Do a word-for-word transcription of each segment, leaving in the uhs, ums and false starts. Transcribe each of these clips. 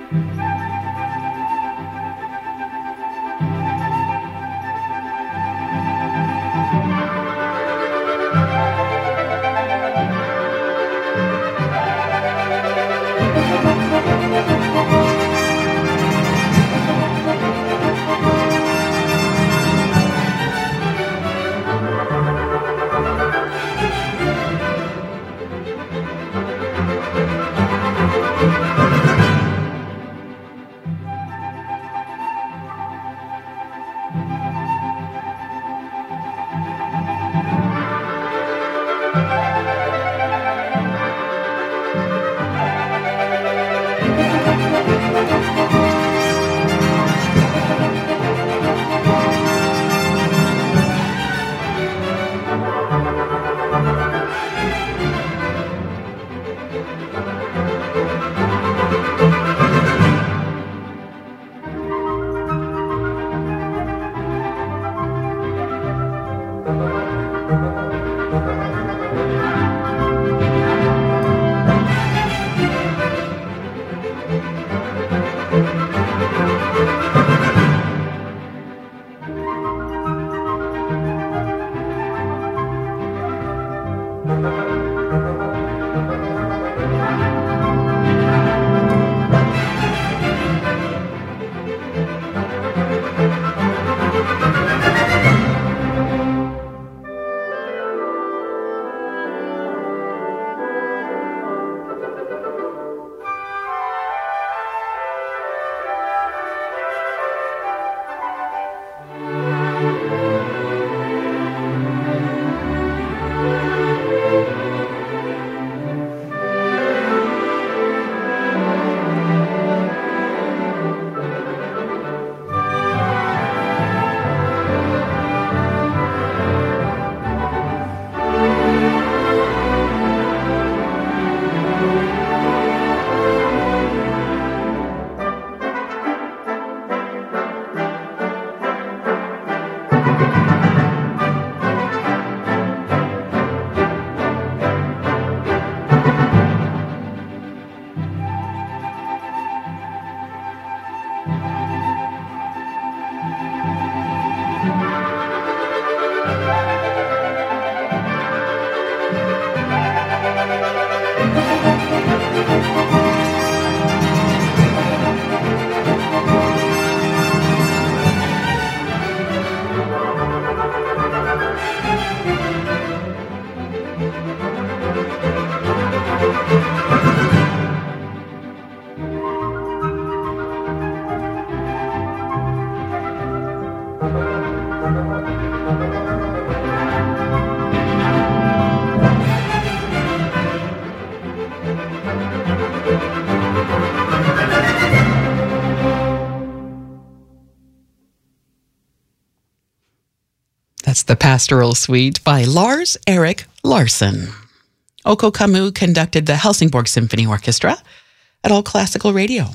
That's the Pastoral Suite by Lars-Erik Larsson. Oko Camus conducted the Helsingborg Symphony Orchestra at All Classical Radio.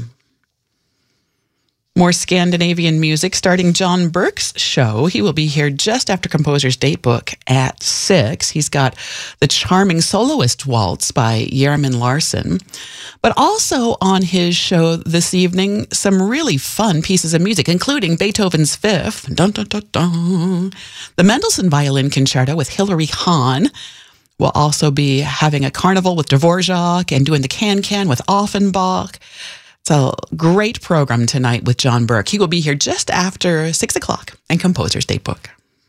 More Scandinavian music, starting John Burke's show. He will be here just after Composer's Datebook at six. He's got the charming Soloist Waltz by Jermin Larsson. But also on his show this evening, some really fun pieces of music, including Beethoven's Fifth, dun, dun, dun, dun, the Mendelssohn Violin Concerto with Hilary Hahn. We'll also be having a carnival with Dvorak and doing the Can-Can with Offenbach. It's a great program tonight with John Burke. He will be here just after six o'clock and Composer's Datebook.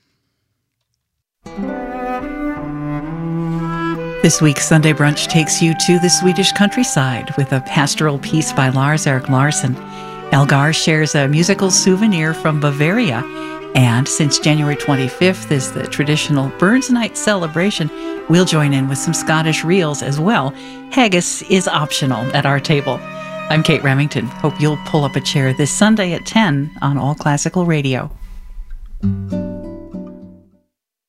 This week's Sunday Brunch takes you to the Swedish countryside with a pastoral piece by Lars-Erik Larsson. Elgar shares a musical souvenir from Bavaria. And since January twenty-fifth is the traditional Burns Night celebration, we'll join in with some Scottish reels as well. Haggis is optional at our table. I'm Kate Remington. Hope you'll pull up a chair this Sunday at ten on All Classical Radio.